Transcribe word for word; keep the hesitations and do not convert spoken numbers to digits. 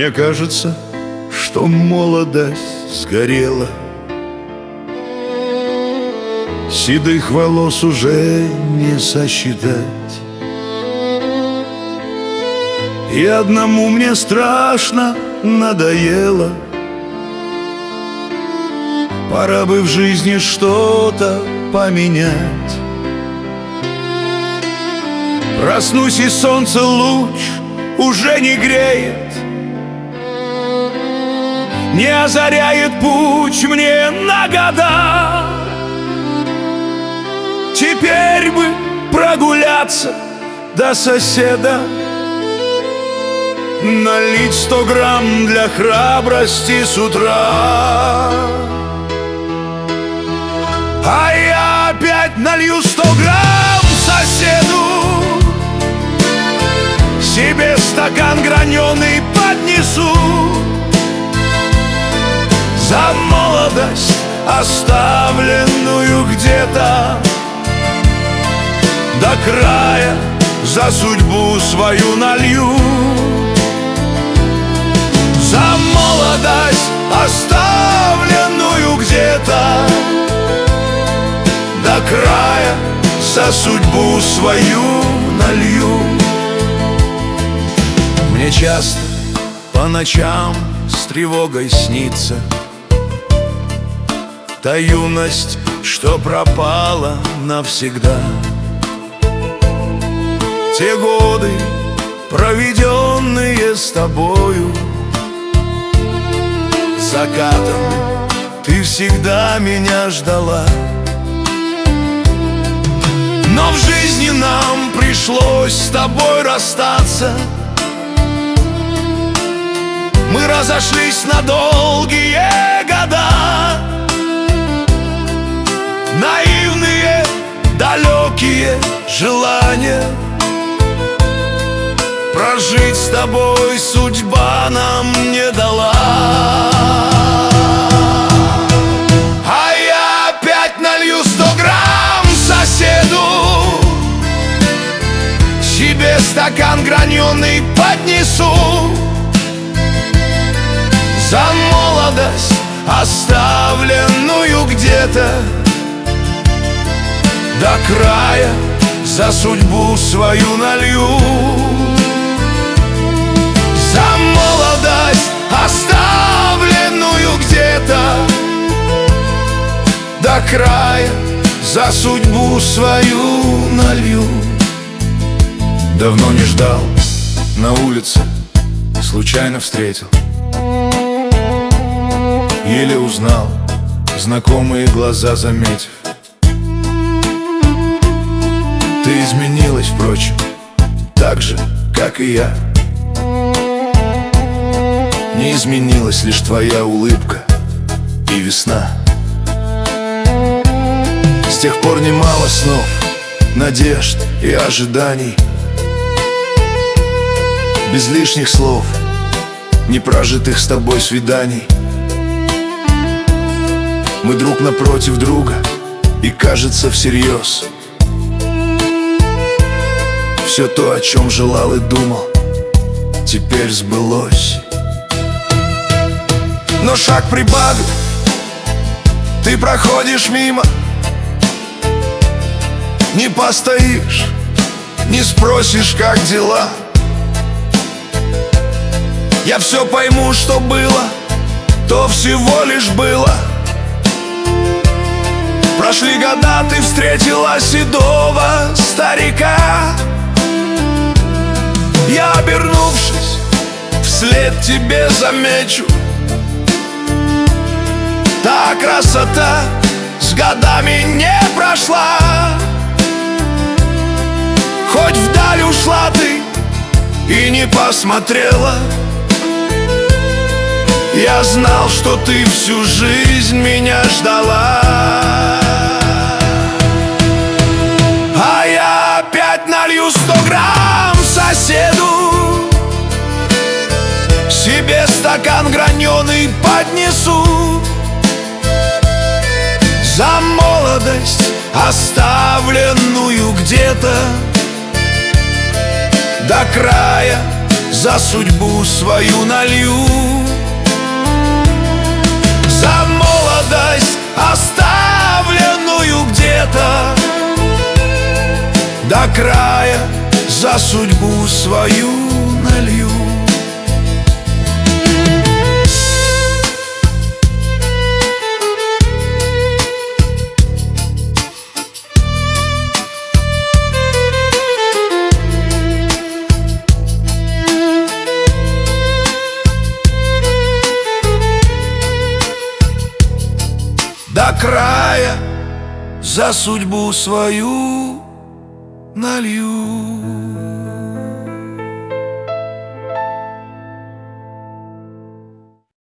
Мне кажется, что молодость сгорела, седых волос уже не сосчитать. И одному мне страшно надоело. Пора бы в жизни что-то поменять. Проснусь, и солнце луч уже не греет, не озаряет путь мне на года. Теперь бы прогуляться до соседа, налить сто грамм для храбрости с утра. А я опять налью сто грамм соседу, себе стакан граненый поднесу. За молодость, оставленную где-то, до края за судьбу свою налью. За молодость, оставленную где-то, до края за судьбу свою налью. Мне часто по ночам с тревогой снится та юность, что пропала навсегда. Те годы, проведенные с тобою, закатом ты всегда меня ждала. Но в жизни нам пришлось с тобой расстаться. Мы разошлись на долгие года. Наивные, далекие желания прожить с тобой судьба нам не дала. А я опять налью сто грамм соседу, себе стакан граненый поднесу. За молодость, оставленную где-то, до края за судьбу свою налью. За молодость, оставленную где-то, до края за судьбу свою налью. Давно не ждал, на улице случайно встретил, еле узнал, знакомые глаза заметив. Ты изменилась, впрочем, так же, как и я. Не изменилась лишь твоя улыбка и весна. С тех пор немало снов, надежд и ожиданий, без лишних слов, непрожитых с тобой свиданий. Мы друг напротив друга, и кажется всерьез. Все то, о чем желал и думал, теперь сбылось. Но шаг прибавив, ты проходишь мимо, не постоишь, не спросишь, как дела. Я все пойму, что было, то всего лишь было. Прошли года, ты встретила седого старика. Я, обернувшись, вслед тебе замечу: та красота с годами не прошла. Хоть вдаль ушла ты и не посмотрела, я знал, что ты всю жизнь меня ждала. А я опять налью сто грамм соседу, себе стакан граненый поднесу. За молодость, оставленную где-то, до края за судьбу свою налью. За молодость, оставленную где-то до края, за судьбу свою налью. До края, за судьбу свою налью.